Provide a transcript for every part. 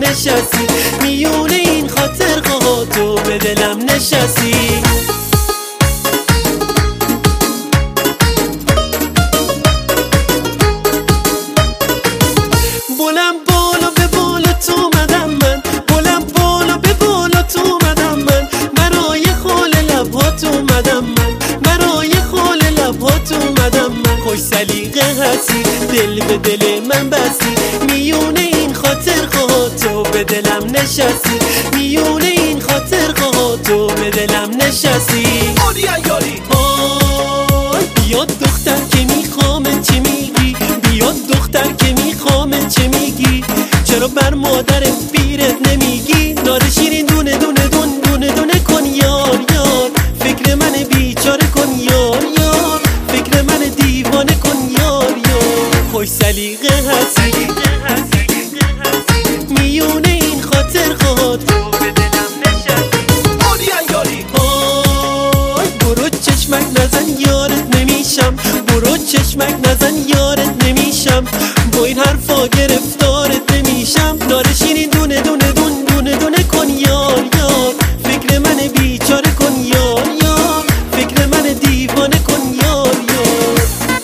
نشستی، میونه این خاطرها تو به دلم نشستی. بلند بالا به بالا تو اومدم من، بلند بالا به بالا تو اومدم من، برای خال لبات اومدم من، برای خال لبات اومدم من. خوش سلیقه هستی، دل به دل من بستی، میونه این خاطرها تو به دلم نشستی، میونه این خاطرها تو به دلم نشستی. بیاد دختر که میخوامه چه میگی، بیاد دختر که میخوامه چه میگی، چرا بر مادر پیرت نمیگی، نار شیرین دونه دونه دون دونه دونه کن یار یار، فکر من بیچاره کن یار یار، فکر من دیوانه کن یار یار. خوش سلیقه هستی، میونه این خاطرها تو به دلم نشستی. برو چشمک نزن یارت نمیشم، برو چشمک نزن یارت نمیشم، با این حرفا گرفتارت نمیشم، نار شیرین دونه دونه دون دونه دونه کن یار یار، فکر من بیچاره کن یار یار، فکر من دیوانه کن یار یار.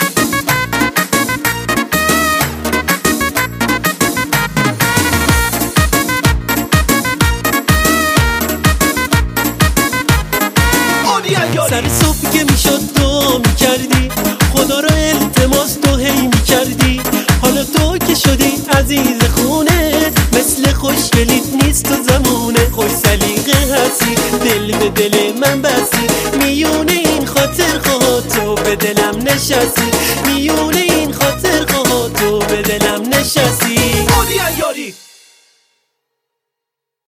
سر صبح که میشد دعا میکردی، خدا رو التماس تو هی میکردی، حالا تو که شدی عزیز خونه، مثل خوشگلیت نیست تو زمونه. خوش سلیقه هستی، دل به دل من بستی، میونه این خاطرها تو به دلم نشستی، میونه این خاطرها تو به دلم نشستی.